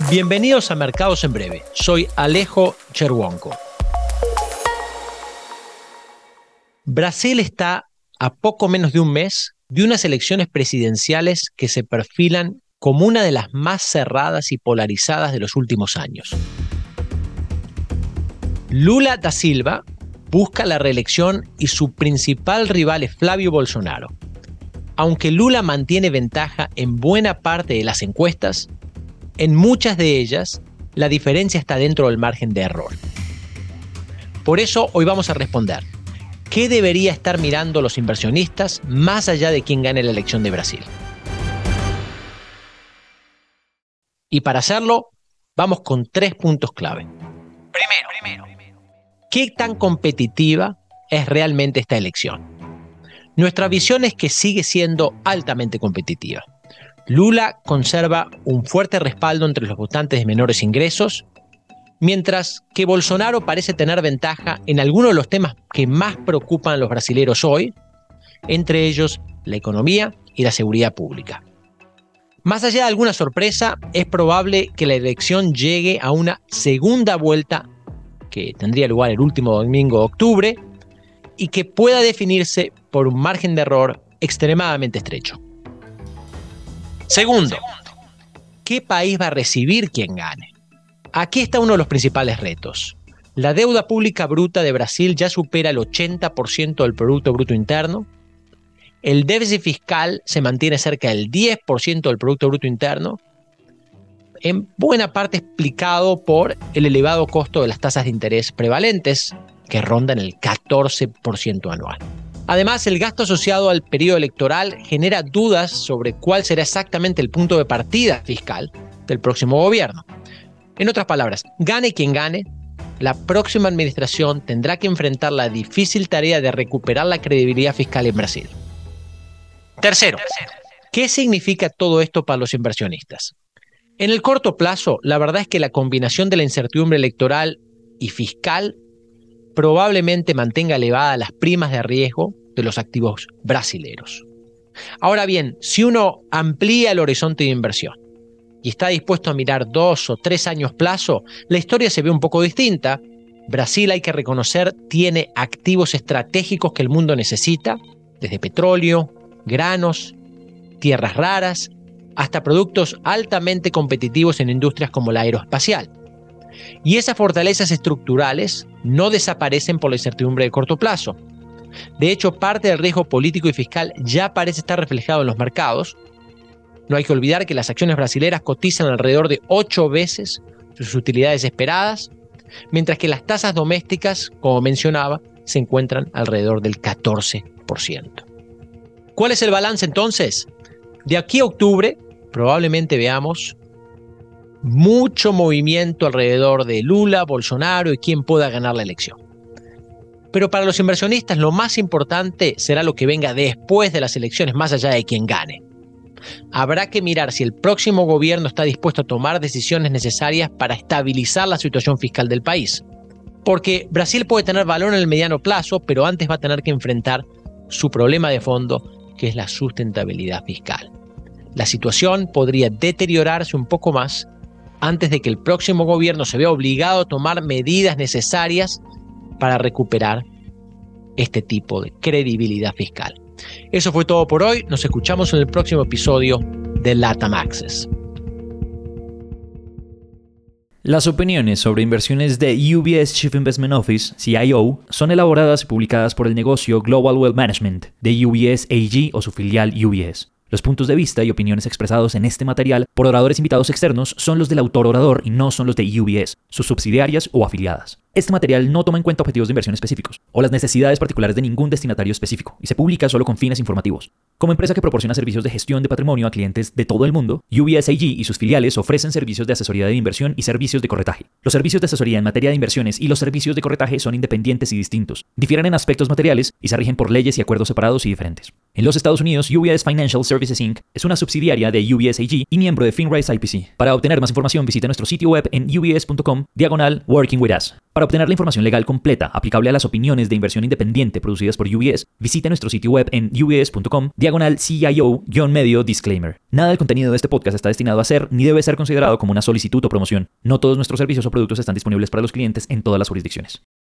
Bienvenidos a Mercados en Breve. Soy Alejo Cherwonko. Brasil está a poco menos de un mes de unas elecciones presidenciales que se perfilan como una de las más cerradas y polarizadas de los últimos años. Lula da Silva busca la reelección y su principal rival es Flávio Bolsonaro. Aunque Lula mantiene ventaja en buena parte de las encuestas, en muchas de ellas la diferencia está dentro del margen de error. Por eso hoy vamos a responder: ¿qué debería estar mirando los inversionistas más allá de quién gane la elección de Brasil? Y para hacerlo, vamos con 3 puntos clave. Primero, ¿qué tan competitiva es realmente esta elección? Nuestra visión es que sigue siendo altamente competitiva. Lula conserva un fuerte respaldo entre los votantes de menores ingresos, mientras que Bolsonaro parece tener ventaja en algunos de los temas que más preocupan a los brasileños hoy, entre ellos la economía y la seguridad pública. Más allá de alguna sorpresa, es probable que la elección llegue a una segunda vuelta que tendría lugar el último domingo de octubre y que pueda definirse por un margen de error extremadamente estrecho. Segundo, ¿qué país va a recibir quien gane? Aquí está uno de los principales retos. La deuda pública bruta de Brasil ya supera el 80% del Producto Bruto Interno. El déficit fiscal se mantiene cerca del 10% del Producto Bruto Interno, en buena parte explicado por el elevado costo de las tasas de interés prevalentes, que rondan el 14% anual. Además, el gasto asociado al periodo electoral genera dudas sobre cuál será exactamente el punto de partida fiscal del próximo gobierno. En otras palabras, gane quien gane, la próxima administración tendrá que enfrentar la difícil tarea de recuperar la credibilidad fiscal en Brasil. Tercero, ¿qué significa todo esto para los inversionistas? En el corto plazo, la verdad es que la combinación de la incertidumbre electoral y fiscal probablemente mantenga elevadas las primas de riesgo de los activos brasileños. Ahora bien, si uno amplía el horizonte de inversión y está dispuesto a mirar 2 o 3 años plazo, la historia se ve un poco distinta. Brasil, hay que reconocer, tiene activos estratégicos que el mundo necesita, desde petróleo, granos, tierras raras, hasta productos altamente competitivos en industrias como la aeroespacial. Y esas fortalezas estructurales no desaparecen por la incertidumbre de corto plazo. De hecho, parte del riesgo político y fiscal ya parece estar reflejado en los mercados. No hay que olvidar que las acciones brasileñas cotizan alrededor de 8 veces sus utilidades esperadas, mientras que las tasas domésticas, como mencionaba, se encuentran alrededor del 14%. ¿Cuál es el balance entonces? De aquí a octubre probablemente veamos mucho movimiento alrededor de Lula, Bolsonaro y quién pueda ganar la elección. Pero para los inversionistas lo más importante será lo que venga después de las elecciones, más allá de quién gane. Habrá que mirar si el próximo gobierno está dispuesto a tomar decisiones necesarias para estabilizar la situación fiscal del país. Porque Brasil puede tener valor en el mediano plazo, pero antes va a tener que enfrentar su problema de fondo, que es la sustentabilidad fiscal. La situación podría deteriorarse un poco más antes de que el próximo gobierno se vea obligado a tomar medidas necesarias para recuperar este tipo de credibilidad fiscal. Eso fue todo por hoy. Nos escuchamos en el próximo episodio de LATAM Access. Las opiniones sobre inversiones de UBS Chief Investment Office, CIO, son elaboradas y publicadas por el negocio Global Wealth Management de UBS AG o su filial UBS. Los puntos de vista y opiniones expresados en este material por oradores invitados externos son los del autor orador y no son los de UBS, sus subsidiarias o afiliadas. Este material no toma en cuenta objetivos de inversión específicos o las necesidades particulares de ningún destinatario específico y se publica solo con fines informativos. Como empresa que proporciona servicios de gestión de patrimonio a clientes de todo el mundo, UBS AG y sus filiales ofrecen servicios de asesoría de inversión y servicios de corretaje. Los servicios de asesoría en materia de inversiones y los servicios de corretaje son independientes y distintos, difieren en aspectos materiales y se rigen por leyes y acuerdos separados y diferentes. En los Estados Unidos, UBS Financial Services Inc. es una subsidiaria de UBS AG y miembro de FinRise IPC. Para obtener más información, visite nuestro sitio web en ubs.com/working with us. Para obtener la información legal completa aplicable a las opiniones de inversión independiente producidas por UBS, visite nuestro sitio web en ubs.com/CIO-disclaimer. Nada del contenido de este podcast está destinado a ser ni debe ser considerado como una solicitud o promoción. No todos nuestros servicios o productos están disponibles para los clientes en todas las jurisdicciones.